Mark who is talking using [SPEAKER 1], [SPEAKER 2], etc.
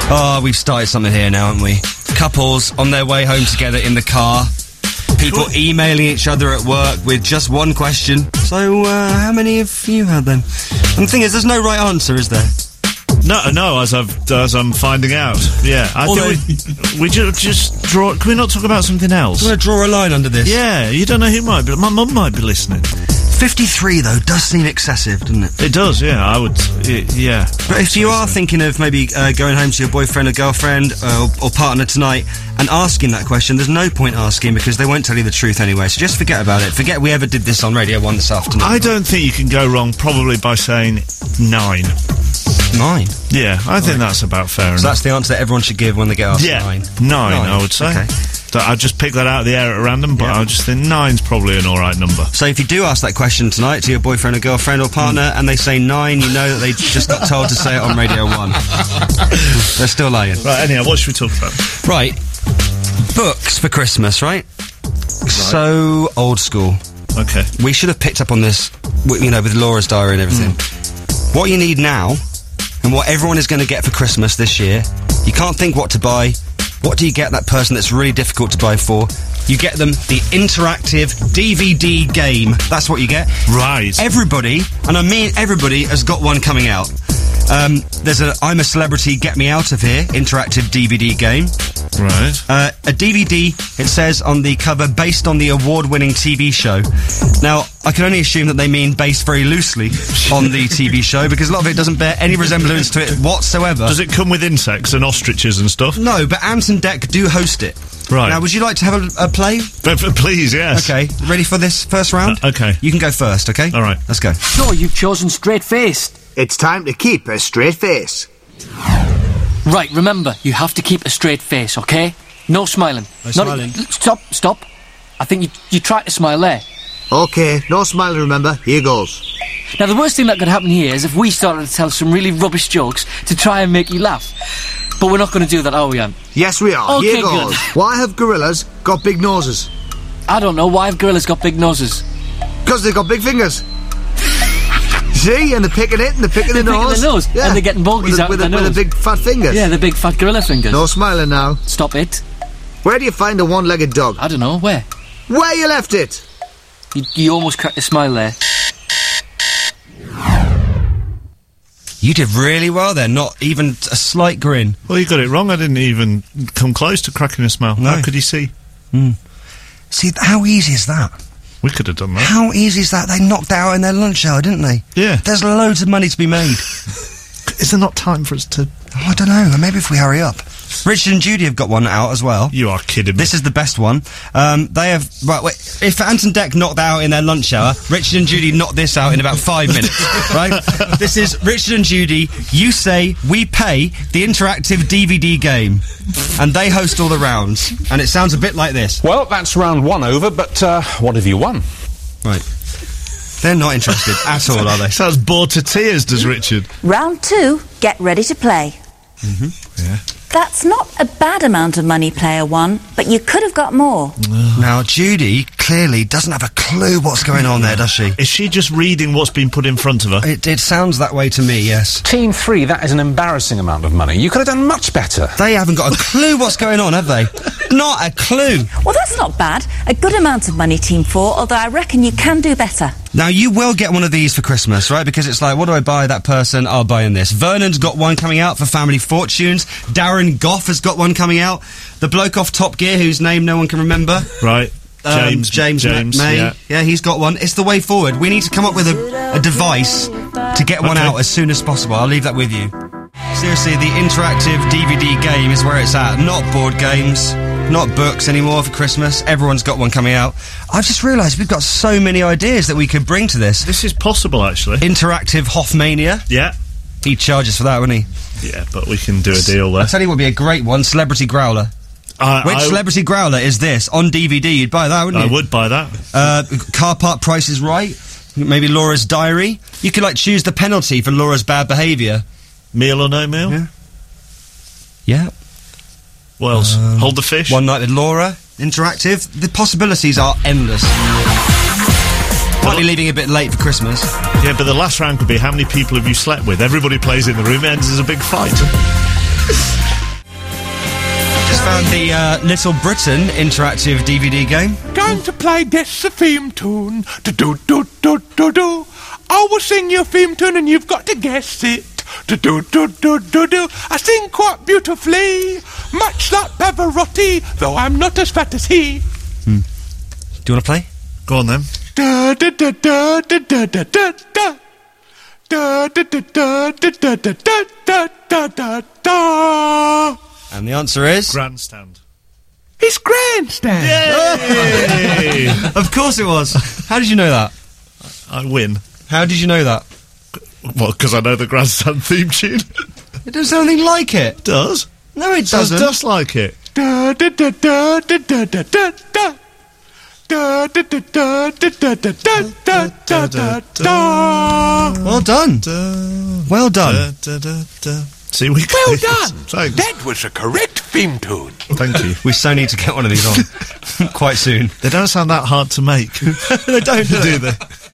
[SPEAKER 1] Oh, we've started something here now, haven't we? Couples on their way home together in the car. People emailing each other at work with just one question. So, how many have you had then? And the thing is, there's no right answer, is there?
[SPEAKER 2] No, as I'm finding out. Yeah, I think we just draw. Can we not talk about something else?
[SPEAKER 1] I'm going to draw a line under this.
[SPEAKER 2] Yeah, you don't know who might be. My mum might be listening.
[SPEAKER 1] 53, though, does seem excessive, doesn't it?
[SPEAKER 2] It does, yeah, I would, yeah.
[SPEAKER 1] But if you are thinking of maybe going home to your boyfriend or girlfriend or partner tonight and asking that question, there's no point asking because they won't tell you the truth anyway, so just forget about it. Forget we ever did this on Radio 1 this afternoon.
[SPEAKER 2] I don't think you can go wrong probably by saying 9.
[SPEAKER 1] 9?
[SPEAKER 2] Yeah, I think that's about fair enough.
[SPEAKER 1] So that's the answer that everyone should give when they get asked 9?
[SPEAKER 2] 9, I would say. Okay. I'd just pick that out of the air at random, but I just think 9's probably an alright number. So
[SPEAKER 1] if you do ask that question tonight to your boyfriend or girlfriend or partner and they say 9, you know that they just got told to say it on Radio 1. They're still lying.
[SPEAKER 2] Right, anyhow, what should we talk about?
[SPEAKER 1] Right. Books for Christmas, right? So old school.
[SPEAKER 2] Okay.
[SPEAKER 1] We should have picked up on this, you know, with Laura's diary and everything. What you need now, and what everyone is going to get for Christmas this year, you can't think what to buy. What do you get that person that's really difficult to buy for? You get them the interactive DVD game. That's what you get.
[SPEAKER 2] Right.
[SPEAKER 1] Everybody, and I mean everybody, has got one coming out. There's a I'm a Celebrity, Get Me Out of Here interactive DVD game.
[SPEAKER 2] Right.
[SPEAKER 1] A DVD, it says on the cover, based on the award-winning TV show. Now, I can only assume that they mean based very loosely on the TV show, because a lot of it doesn't bear any resemblance to it whatsoever.
[SPEAKER 2] Does it come with insects and ostriches and stuff?
[SPEAKER 1] No, but Ant and Dec do host it.
[SPEAKER 2] Right.
[SPEAKER 1] Now, would you like to have a play?
[SPEAKER 2] Please, yes.
[SPEAKER 1] Okay, ready for this first round?
[SPEAKER 2] Okay.
[SPEAKER 1] You can go first, okay?
[SPEAKER 2] All right.
[SPEAKER 1] Let's go.
[SPEAKER 3] So, you've chosen straight-faced.
[SPEAKER 4] It's time to keep a straight face.
[SPEAKER 3] Right, remember, you have to keep a straight face, okay? No smiling.
[SPEAKER 1] No smiling.
[SPEAKER 3] Stop. I think you tried to smile there.
[SPEAKER 4] Okay, no smiling, remember. Here goes.
[SPEAKER 3] Now, the worst thing that could happen here is if we started to tell some really rubbish jokes to try and make you laugh. But we're not going to do that, are we, Ant?
[SPEAKER 4] Yes, we are.
[SPEAKER 3] Okay,
[SPEAKER 4] here goes.
[SPEAKER 3] good.
[SPEAKER 4] Why have gorillas got big noses?
[SPEAKER 3] I don't know. Why have gorillas got big noses?
[SPEAKER 4] Because they've got big fingers. See? And they're picking it, and they're picking the nose.
[SPEAKER 3] Picking the nose.
[SPEAKER 4] Yeah.
[SPEAKER 3] And they're getting bogies out of their nose.
[SPEAKER 4] With the big fat fingers.
[SPEAKER 3] Yeah, the big fat gorilla fingers.
[SPEAKER 4] No smiling now.
[SPEAKER 3] Stop it.
[SPEAKER 4] Where do you find a one-legged dog?
[SPEAKER 3] I don't know. Where?
[SPEAKER 4] Where you left it?
[SPEAKER 3] You almost cracked a smile there.
[SPEAKER 1] You did really well there, not even a slight grin.
[SPEAKER 2] Well, you got it wrong. I didn't even come close to cracking a smile.
[SPEAKER 1] No.
[SPEAKER 2] How could you see?
[SPEAKER 1] See, how easy is that?
[SPEAKER 2] We could have done that.
[SPEAKER 1] How easy is that? They knocked out in their lunch hour, didn't they?
[SPEAKER 2] Yeah.
[SPEAKER 1] There's loads of money to be made.
[SPEAKER 2] Is there not time for us to...
[SPEAKER 1] Oh, I don't know. Maybe if we hurry up. Richard and Judy have got one out as well.
[SPEAKER 2] You are kidding me.
[SPEAKER 1] This is the best one. They have... Right, wait. If Ant and Dec knocked out in their lunch hour, Richard and Judy knocked this out in about 5 minutes. Right? This is Richard and Judy. You say, we pay the interactive DVD game. And they host all the rounds. And it sounds a bit like this.
[SPEAKER 5] Well, that's round 1 over, but what have you won?
[SPEAKER 1] Right. They're not interested at all, are they?
[SPEAKER 2] Sounds bored to tears, does Richard?
[SPEAKER 6] Round 2, get ready to play.
[SPEAKER 2] Yeah.
[SPEAKER 6] That's not a bad amount of money, player 1, but you could have got more.
[SPEAKER 1] Now, Judy clearly doesn't have a clue what's going on there, does she?
[SPEAKER 2] Is she just reading what's been put in front of her?
[SPEAKER 1] It sounds that way to me, yes.
[SPEAKER 5] Team 3, that is an embarrassing amount of money. You could have done much better.
[SPEAKER 1] They haven't got a clue what's going on, have they? Not a clue.
[SPEAKER 6] Well, that's not bad. A good amount of money, Team 4, although I reckon you can do better.
[SPEAKER 1] Now, you will get one of these for Christmas, right? Because it's like, what do I buy that person? I'll buy in this. Vernon's got one coming out for Family Fortunes. Darren Goff has got one coming out. The bloke off Top Gear, whose name no one can remember.
[SPEAKER 2] Right.
[SPEAKER 1] James May. Yeah, he's got one. It's the way forward. We need to come up with a device to get one out as soon as possible. I'll leave that with you. Seriously, the interactive DVD game is where it's at. Not board games, not books anymore for Christmas. Everyone's got one coming out. I've just realised we've got so many ideas that we could bring to this.
[SPEAKER 2] This is possible, actually.
[SPEAKER 1] Interactive Hoffmania.
[SPEAKER 2] Yeah.
[SPEAKER 1] He'd charge us for that, wouldn't he?
[SPEAKER 2] Yeah, but we can do a deal there.
[SPEAKER 1] I'll tell you what would be a great one, Celebrity Growler. Which Celebrity Growler is this? On DVD, you'd buy that, wouldn't you?
[SPEAKER 2] I would buy that.
[SPEAKER 1] Car Park Price is Right. Maybe Laura's Diary. You could, like, choose the penalty for Laura's bad behaviour.
[SPEAKER 2] Meal or no meal?
[SPEAKER 1] Yeah.
[SPEAKER 2] What else? Hold the Fish?
[SPEAKER 1] One Night with Laura. Interactive. The possibilities are endless. Might be leaving a bit late for Christmas.
[SPEAKER 2] Yeah, but the last round could be how many people have you slept with? Everybody plays in the room, ends as a big fight.
[SPEAKER 1] just found the Little Britain interactive DVD game.
[SPEAKER 7] Going to play Guess the Theme Tune. Do-do-do-do-do-do. I will sing your theme tune and you've got to guess it. Do-do-do-do-do-do. I sing quite beautifully, much like Pavarotti, though I'm not as fat as he.
[SPEAKER 1] Do you want to play?
[SPEAKER 2] Go on then.
[SPEAKER 7] Da-da-da-da-da-da-da-da. Da-da-da-da-da-da-da-da-da.
[SPEAKER 1] And the answer is?
[SPEAKER 2] Grandstand.
[SPEAKER 7] It's Grandstand.
[SPEAKER 2] Yay!
[SPEAKER 1] Of course it was. How did you know that?
[SPEAKER 2] I win.
[SPEAKER 1] How did you know that?
[SPEAKER 2] Well, because I know the Grandstand theme tune.
[SPEAKER 1] It does sound anything like it.
[SPEAKER 2] It does.
[SPEAKER 1] No, it doesn't.
[SPEAKER 2] It does just like it.
[SPEAKER 7] Da-da-da-da-da-da-da-da. Da-da-da-da-da-da-da-da-da.
[SPEAKER 1] Well done. Well done.
[SPEAKER 2] See, we
[SPEAKER 7] Well done.
[SPEAKER 2] Thanks.
[SPEAKER 7] That was a correct theme tune.
[SPEAKER 2] Thank you.
[SPEAKER 1] We so need to get one of these on quite soon.
[SPEAKER 2] They don't sound that hard to make.
[SPEAKER 1] They don't, do they?